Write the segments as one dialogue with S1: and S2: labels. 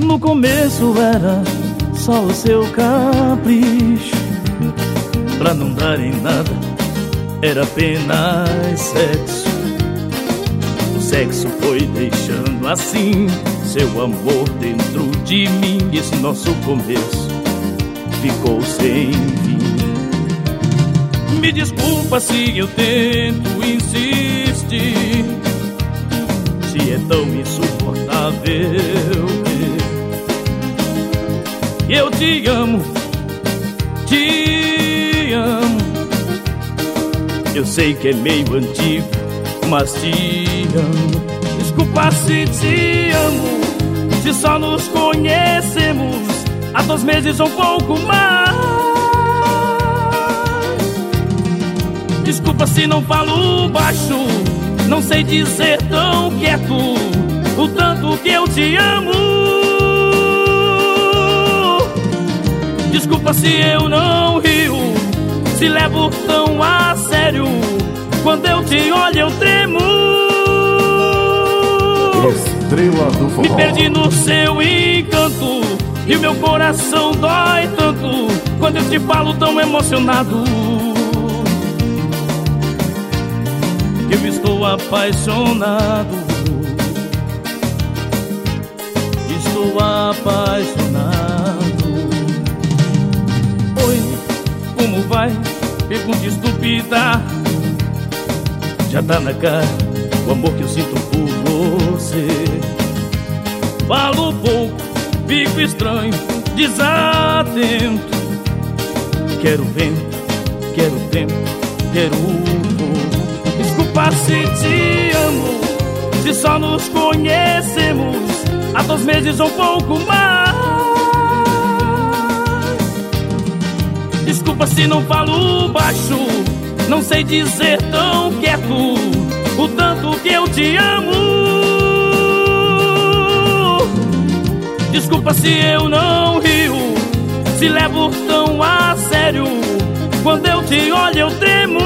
S1: No começo era só o seu capricho, pra não dar em nada era apenas sexo. O sexo foi deixando assim seu amor dentro de mim. Esse nosso começo ficou sem fim. Me desculpa se eu tento insistir, se é tão insuportável. Eu te amo, te amo. Eu sei que é meio antigo, mas te amo. Desculpa se te amo, se só nos conhecemos há 2 meses ou um pouco mais. Desculpa se não falo baixo, não sei dizer tão quieto o tanto que eu te amo. Desculpa se eu não rio, se levo tão a sério. Quando eu te olho eu tremo.
S2: Estrela do Forró.
S1: Me perdi no seu encanto e o meu coração dói tanto quando eu te falo tão emocionado. Eu estou apaixonado, estou apaixonado. Oi, como vai? Pergunta estúpida. Já tá na cara o amor que eu sinto por você. Falo pouco, fico estranho, desatento. Quero vento, quero tempo, quero fogo. Desculpa se te amo, se só nos conhecemos há 2 meses ou um pouco mais. Desculpa se não falo baixo, não sei dizer tão quieto o tanto que eu te amo. Desculpa se eu não rio, se levo tão a sério. Quando eu te olho eu tremo.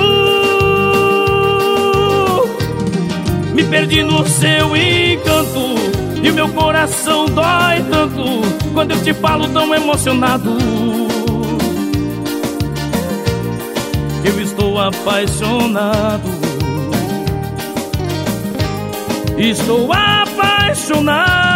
S1: Me perdi no seu encanto e o meu coração dói tanto quando eu te falo tão emocionado. Eu estou apaixonado, estou apaixonado.